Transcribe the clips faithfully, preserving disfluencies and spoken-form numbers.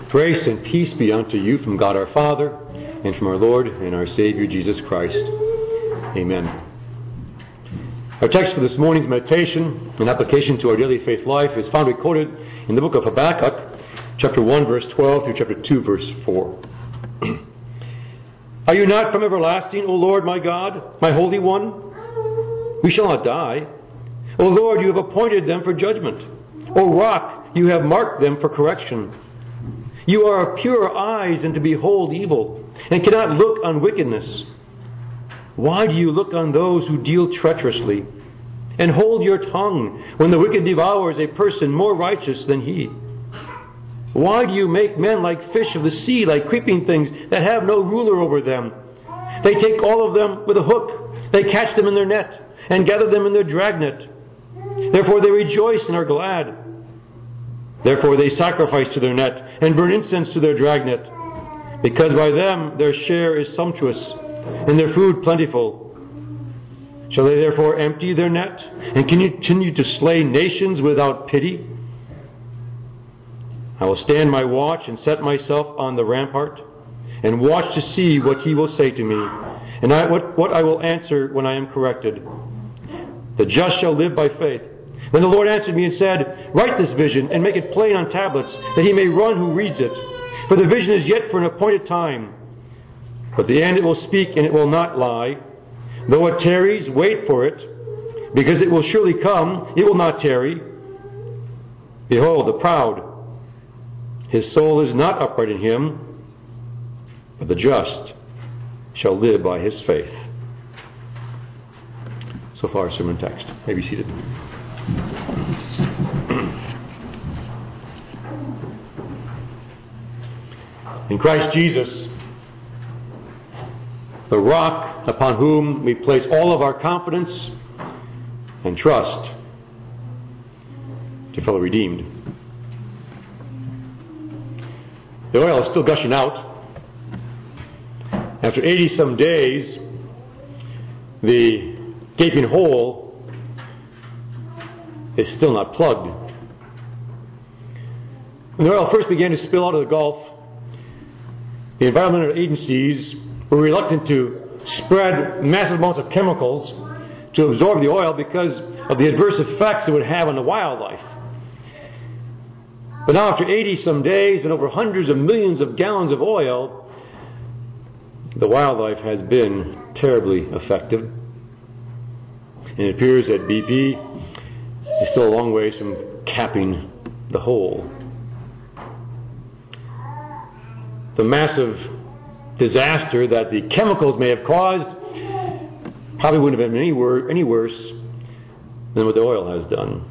Grace and peace be unto you from God our Father, and from our Lord and our Savior Jesus Christ. Amen. Our text for this morning's meditation and application to our daily faith life is found recorded in the book of Habakkuk, chapter one, verse twelve, through chapter two, verse four. Are you not from everlasting, O Lord my God, my Holy One? We shall not die. O Lord, you have appointed them for judgment. O Rock, you have marked them for correction. You are of pure eyes and to behold evil, and cannot look on wickedness. Why do you look on those who deal treacherously, and hold your tongue when the wicked devours a person more righteous than he? Why do you make men like fish of the sea, like creeping things that have no ruler over them? They take all of them with a hook. They catch them in their net, and gather them in their dragnet. Therefore they rejoice and are glad. Therefore they sacrifice to their net, and burn incense to their dragnet, because by them their share is sumptuous, and their food plentiful. Shall they therefore empty their net, and continue to slay nations without pity? I will stand my watch and set myself on the rampart, and watch to see what he will say to me, and I, what, what I will answer when I am corrected. The just shall live by faith. Then the Lord answered me and said, Write this vision and make it plain on tablets, that he may run who reads it. For the vision is yet for an appointed time. But the end it will speak, and it will not lie. Though it tarries, wait for it, because it will surely come, it will not tarry. Behold, the proud, his soul is not upright in him, but the just shall live by his faith. So far, our sermon text. May be seated. In Christ Jesus, the rock upon whom we place all of our confidence and trust, dear fellow redeemed. The oil is still gushing out. After eighty some days, the gaping hole is still not plugged. When the oil first began to spill out of the Gulf, the environmental agencies were reluctant to spread massive amounts of chemicals to absorb the oil because of the adverse effects it would have on the wildlife. But now, after eighty some days and over hundreds of millions of gallons of oil, the wildlife has been terribly affected. And it appears that B P is still a long ways from capping the hole. The massive disaster that the chemicals may have caused probably wouldn't have been any, wor- any worse than what the oil has done.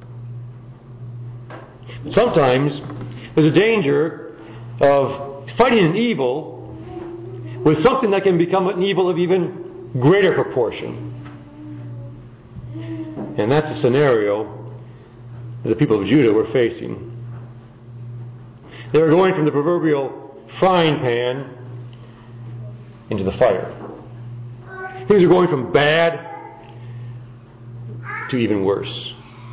But sometimes there's a danger of fighting an evil with something that can become an evil of even greater proportion. And that's the scenario that the people of Judah were facing. They were going from the proverbial frying pan into the fire. Things are going from bad to even worse.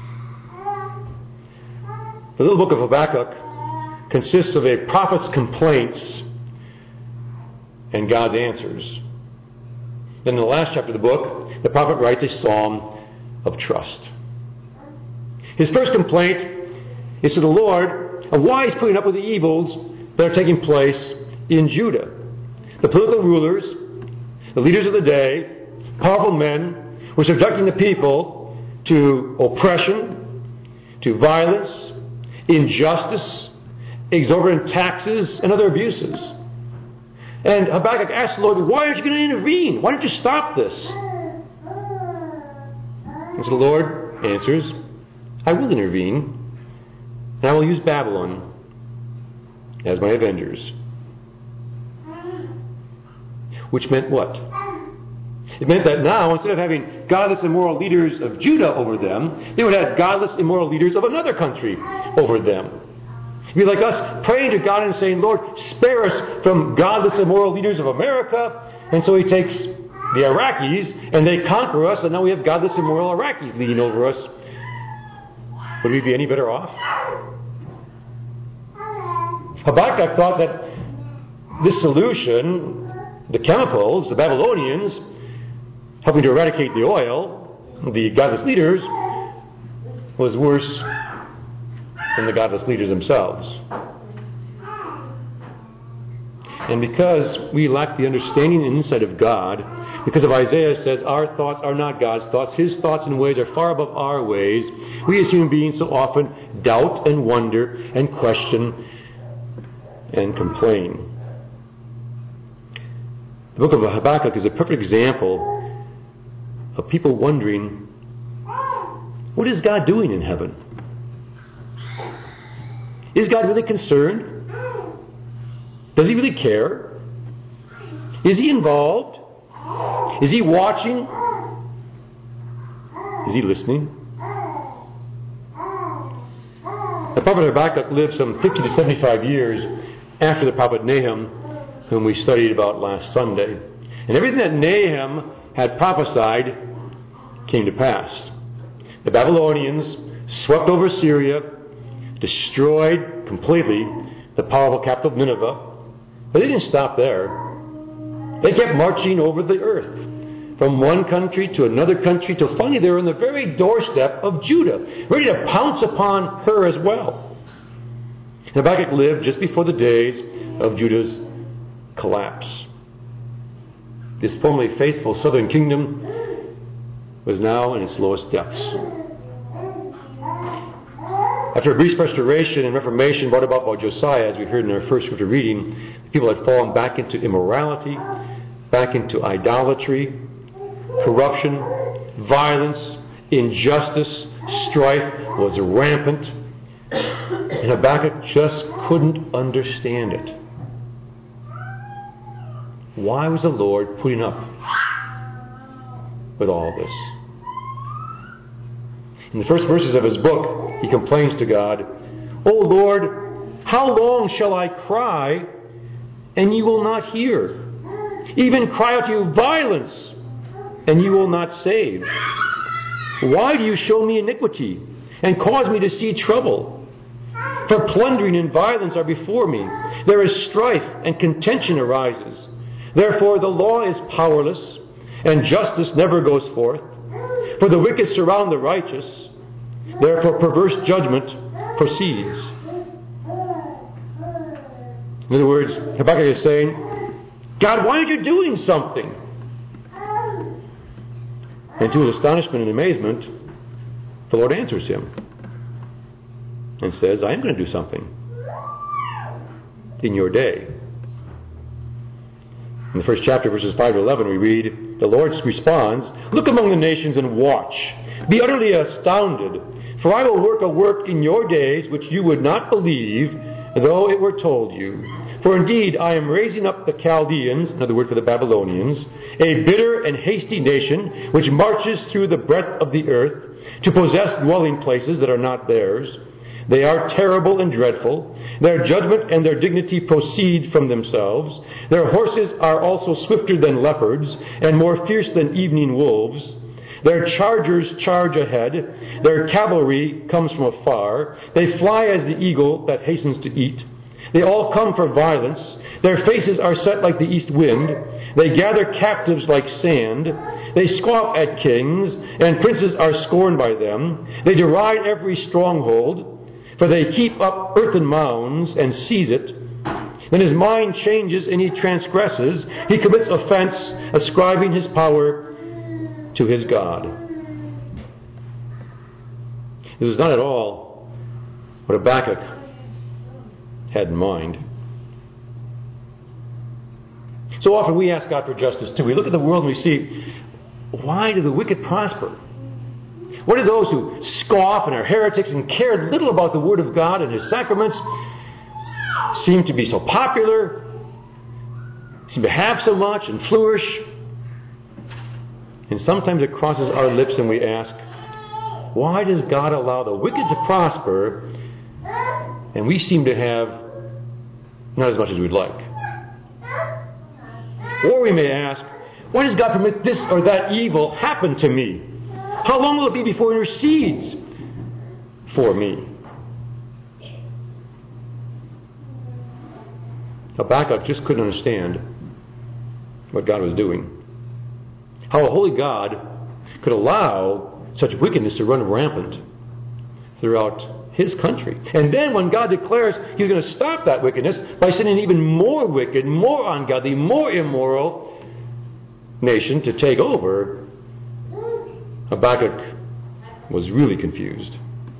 The little book of Habakkuk consists of a prophet's complaints and God's answers. Then in the last chapter of the book, the prophet writes a psalm of trust. His first complaint is to the Lord of why he's putting up with the evils that are taking place in Judah. The political rulers, the leaders of the day, powerful men, were subjecting the people to oppression, to violence, injustice, exorbitant taxes, and other abuses. And Habakkuk asked the Lord, why aren't you going to intervene? Why don't you stop this? And so the Lord answers, I will intervene, and I will use Babylon as my avengers. Which meant what? It meant that now, instead of having godless, immoral leaders of Judah over them, they would have godless, immoral leaders of another country over them. It'd be like us praying to God and saying, Lord, spare us from godless, immoral leaders of America. And so he takes the Iraqis and they conquer us, and now we have godless, immoral Iraqis leading over us. Would we be any better off? Habakkuk thought that this solution, the chemicals, the Babylonians, helping to eradicate the oil, the godless leaders, was worse than the godless leaders themselves. And because we lack the understanding and insight of God, because of Isaiah says our thoughts are not God's thoughts, His thoughts and ways are far above our ways, we as human beings so often doubt and wonder and question and complain. The book of Habakkuk is a perfect example of people wondering, what is God doing in heaven? Is God really concerned? Does He really care? Is He involved? Is He watching? Is He listening? The prophet Habakkuk lived some fifty to seventy-five years after the prophet Nahum, whom we studied about last Sunday. And everything that Nahum had prophesied came to pass. The Babylonians swept over Syria, destroyed completely the powerful capital of Nineveh. But they didn't stop there. They kept marching over the earth, from one country to another country, till finally they were on the very doorstep of Judah, ready to pounce upon her as well. Habakkuk lived just before the days of Judah's collapse. This formerly faithful southern kingdom was now in its lowest depths. After a brief restoration and reformation brought about by Josiah, as we heard in our first scripture reading, the people had fallen back into immorality, back into idolatry, corruption, violence, injustice, strife was rampant. And Habakkuk just couldn't understand it. Why was the Lord putting up with all this? In the first verses of his book, he complains to God, "O Lord, how long shall I cry, and you will not hear? Even cry out to you violence, and you will not save. Why do you show me iniquity, and cause me to see trouble? For plundering and violence are before me. There is strife, and contention arises. Therefore the law is powerless, and justice never goes forth. For the wicked surround the righteous, therefore perverse judgment proceeds." In other words, Habakkuk is saying, God, why aren't you doing something? And to his astonishment and amazement, the Lord answers him and says, I am going to do something in your day. In the first chapter, verses five to eleven, we read, the Lord responds, "Look among the nations and watch. Be utterly astounded, for I will work a work in your days which you would not believe, though it were told you. For indeed I am raising up the Chaldeans," another word for the Babylonians, "a bitter and hasty nation, which marches through the breadth of the earth, to possess dwelling places that are not theirs. They are terrible and dreadful. Their judgment and their dignity proceed from themselves. Their horses are also swifter than leopards, and more fierce than evening wolves. Their chargers charge ahead. Their cavalry comes from afar. They fly as the eagle that hastens to eat. They all come for violence. Their faces are set like the east wind. They gather captives like sand. They scoff at kings, and princes are scorned by them. They deride every stronghold, for they keep up earthen mounds and seize it. Then his mind changes and he transgresses. He commits offense, ascribing his power to his God." It was not at all what Habakkuk had in mind. So often we ask God for justice too. We look at the world and we see, why do the wicked prosper? What do those who scoff and are heretics and care little about the Word of God and His sacraments seem to be so popular, seem to have so much and flourish? And sometimes it crosses our lips and we ask, why does God allow the wicked to prosper and we seem to have not as much as we'd like? Or we may ask, why does God permit this or that evil happen to me? How long will it be before He intercedes for me? Habakkuk just couldn't understand what God was doing. How a holy God could allow such wickedness to run rampant throughout his country. And then when God declares he's going to stop that wickedness by sending an even more wicked, more ungodly, more immoral nation to take over, Habakkuk was really confused.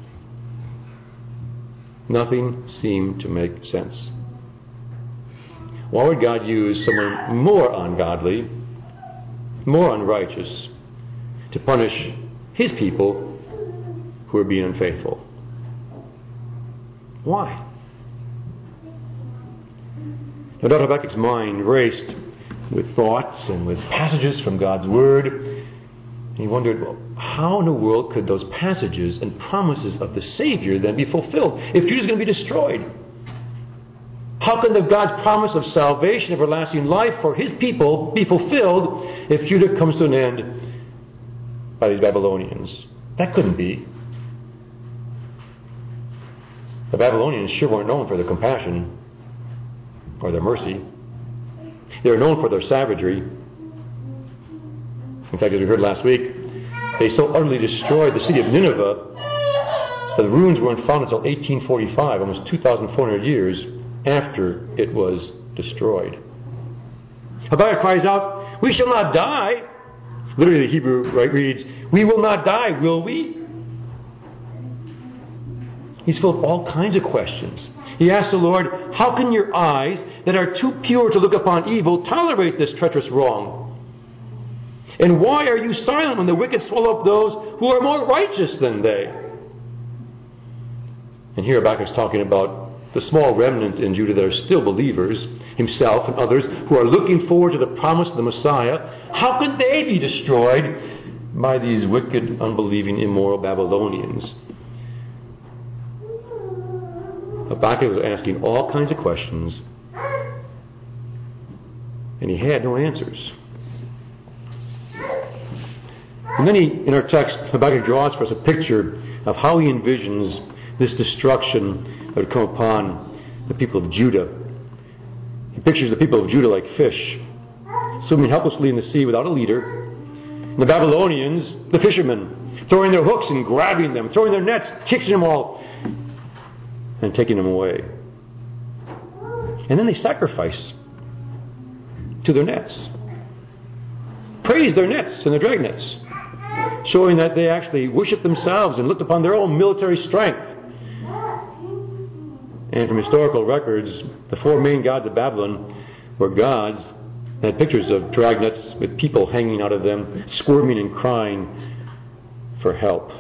Nothing seemed to make sense. Why would God use someone more ungodly, more unrighteous, to punish his people who are being unfaithful? Why? No doubt Habakkuk's mind raced with thoughts and with passages from God's Word. And he wondered, well, how in the world could those passages and promises of the Savior then be fulfilled if Judah's going to be destroyed? How can the God's promise of salvation, everlasting life for his people be fulfilled if Judah comes to an end by these Babylonians? That couldn't be. The Babylonians sure weren't known for their compassion or their mercy. They were known for their savagery. In fact, as we heard last week, they so utterly destroyed the city of Nineveh that the ruins weren't found until eighteen forty-five, almost two thousand four hundred years after it was destroyed. Habakkuk cries out, "We shall not die." Literally, the Hebrew right reads, "We will not die, will we?" He's full of all kinds of questions. He asks the Lord, "How can your eyes, that are too pure to look upon evil, tolerate this treacherous wrong? And why are you silent when the wicked swallow up those who are more righteous than they?" And here Habakkuk's talking about the small remnant in Judah that are still believers, himself and others who are looking forward to the promise of the Messiah. How could they be destroyed by these wicked, unbelieving, immoral Babylonians? Habakkuk was asking all kinds of questions, and he had no answers. And then he, in our text, Habakkuk draws for us a picture of how he envisions this destruction that would come upon the people of Judah. He pictures the people of Judah like fish, swimming helplessly in the sea without a leader. And the Babylonians, the fishermen, throwing their hooks and grabbing them, throwing their nets, catching them all, and taking them away. And then they sacrifice to their nets. Praise their nets and their drag nets, showing that they actually worship themselves and looked upon their own military strength. And from historical records, the four main gods of Babylon were gods that had pictures of dragnets with people hanging out of them, squirming and crying for help.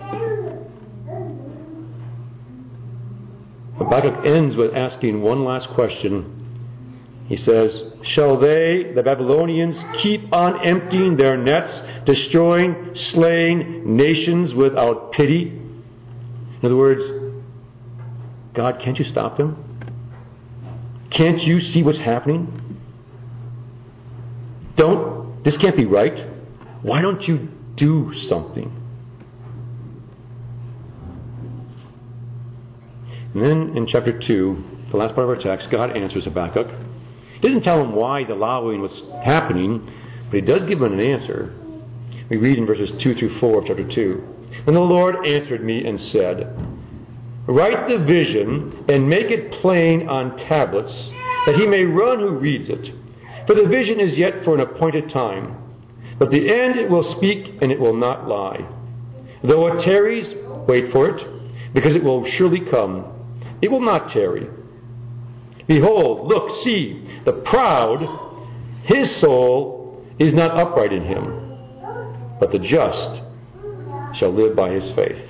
Habakkuk ends with asking one last question. He says, "Shall they, the Babylonians, keep on emptying their nets, destroying, slaying nations without pity?" In other words, God, can't you stop them? Can't you see what's happening? Don't, this can't be right. Why don't you do something? And then in chapter two, the last part of our text, God answers Habakkuk. He doesn't tell him why he's allowing what's happening, but he does give him an answer. We read in verses two through four of chapter two. "And the Lord answered me and said, Write the vision and make it plain on tablets, that he may run who reads it. For the vision is yet for an appointed time, but the end it will speak and it will not lie. Though it tarries, wait for it, because it will surely come. It will not tarry. Behold, look, see, the proud, his soul is not upright in him, but the just shall live by his faith."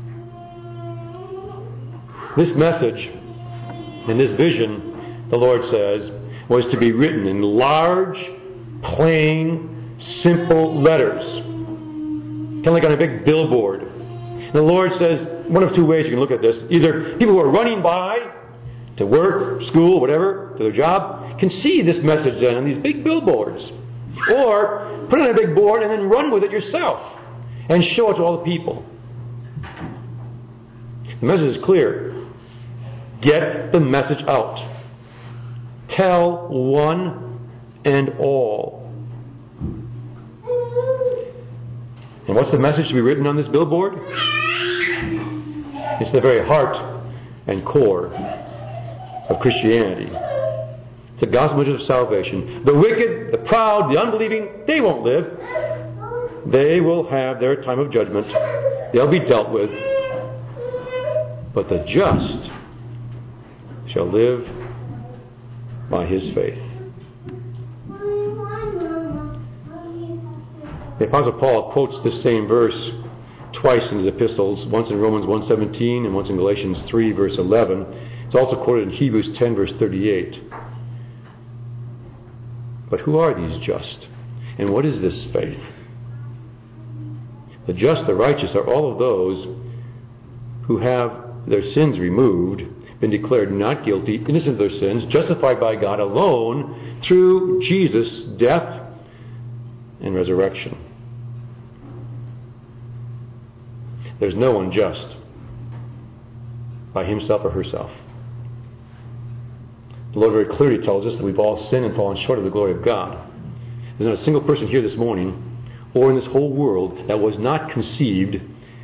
This message and this vision, the Lord says, was to be written in large, plain, simple letters, kind of like on a big billboard. And the Lord says, one of two ways you can look at this. Either people who are running by to work, school, whatever, to their job, can see this message then on these big billboards. Or put it on a big board and then run with it yourself and show it to all the people. The message is clear. Get the message out. tell one and all. And what's the message to be written on this billboard? It's the very heart and core of Christianity. It's the gospel message of salvation. The wicked, the proud, the unbelieving, they won't live. They will have their time of judgment. They'll be dealt with. But the just shall live by his faith. The Apostle Paul quotes this same verse twice in his epistles, once in Romans one seventeen and once in Galatians three verse eleven. It's also quoted in Hebrews ten verse thirty-eight. But who are these just? And what is this faith? The just, the righteous, are all of those who have their sins removed, been declared not guilty, innocent of their sins, justified by God alone through Jesus' death and resurrection. There's no one just by himself or herself. The Lord very clearly tells us that we've all sinned and fallen short of the glory of God. There's not a single person here this morning or in this whole world that was not conceived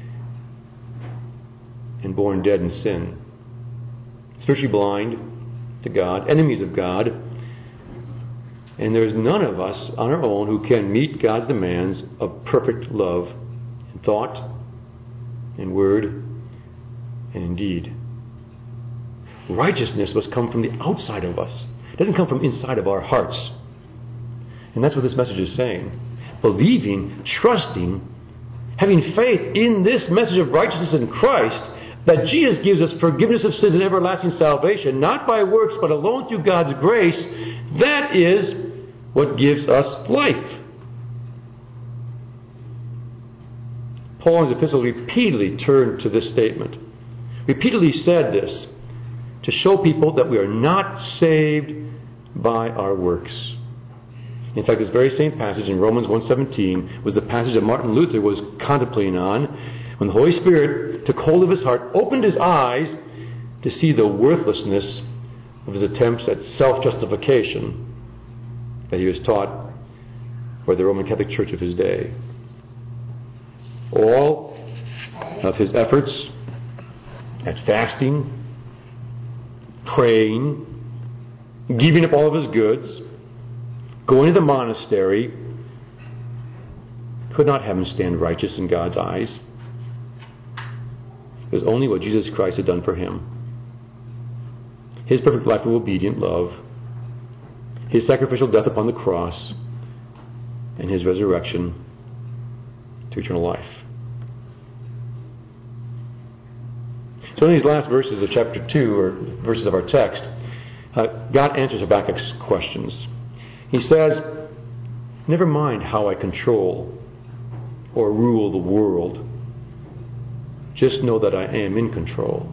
and born dead in sin. Spiritually blind to God, enemies of God. And there's none of us on our own who can meet God's demands of perfect love in thought, in word, and in deed. Righteousness must come from the outside of us. It doesn't come from inside of our hearts. And that's what this message is saying. Believing, trusting, having faith in this message of righteousness in Christ, that Jesus gives us forgiveness of sins and everlasting salvation, not by works, but alone through God's grace, that is what gives us life. Paul in his epistle repeatedly turned to this statement. Repeatedly said this to show people that we are not saved by our works. In fact, this very same passage in Romans one seventeen was the passage that Martin Luther was contemplating on when the Holy Spirit took hold of his heart, opened his eyes to see the worthlessness of his attempts at self-justification that he was taught by the Roman Catholic Church of his day. All of his efforts at fasting, praying, giving up all of his goods, going to the monastery, could not have him stand righteous in God's eyes. It was only what Jesus Christ had done for him. His perfect life of obedient love, his sacrificial death upon the cross, and his resurrection to eternal life. So in these last verses of chapter two, or verses of our text, uh, God answers Habakkuk's questions. He says, never mind how I control or rule the world. Just know that I am in control.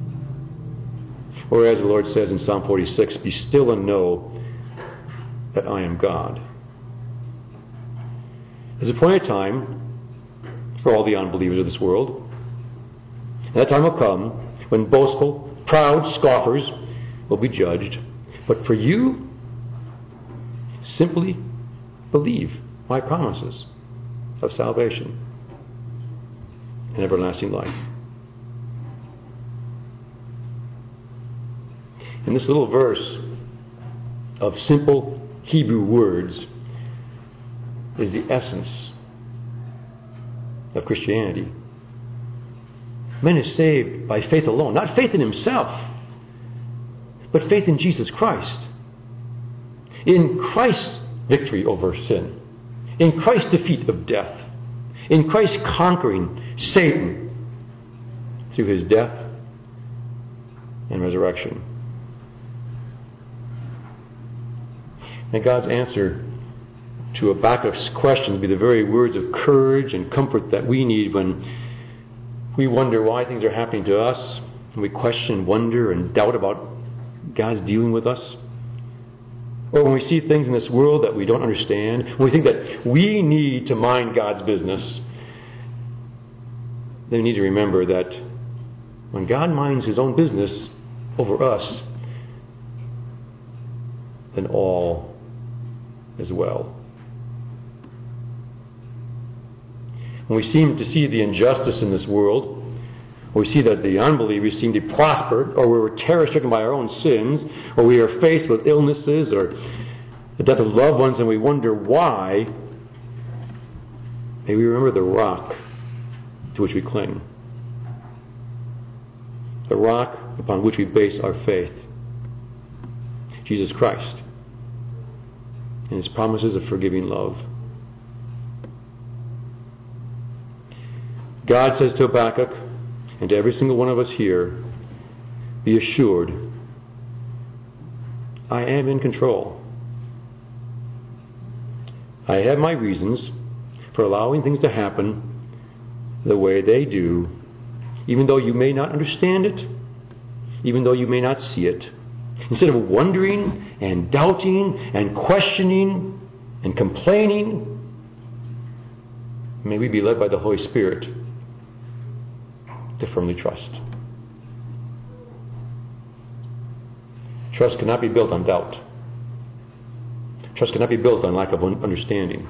Or as the Lord says in Psalm forty-six, be still and know that I am God. There's a point of time for all the unbelievers of this world. And that time will come when boastful, proud scoffers will be judged. But for you, simply believe my promises of salvation and everlasting life. And this little verse of simple Hebrew words is the essence of Christianity. Man is saved by faith alone, not faith in himself, but faith in Jesus Christ. In Christ's victory over sin, in Christ's defeat of death, in Christ's conquering Satan through his death and resurrection. And God's answer to Habakkuk's questions be the very words of courage and comfort that we need when we wonder why things are happening to us, and we question, wonder, and doubt about God's dealing with us. Or when we see things in this world that we don't understand, when we think that we need to mind God's business, then we need to remember that when God minds his own business over us, then all is well. When we seem to see the injustice in this world, or we see that the unbelievers seem to prosper, or we're terror-stricken by our own sins, or we are faced with illnesses or the death of loved ones, and we wonder why, may we remember the rock to which we cling. The rock upon which we base our faith. Jesus Christ and His promises of forgiving love. God says to Habakkuk, and to every single one of us here, be assured, I am in control. I have my reasons for allowing things to happen the way they do, even though you may not understand it, even though you may not see it. Instead of wondering and doubting and questioning and complaining, may we be led by the Holy Spirit to firmly trust. Trust cannot be built on doubt. Trust cannot be built on lack of understanding.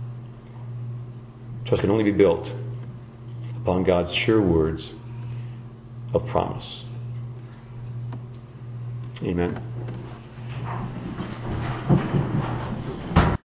Trust can only be built upon God's sure words of promise. Amen.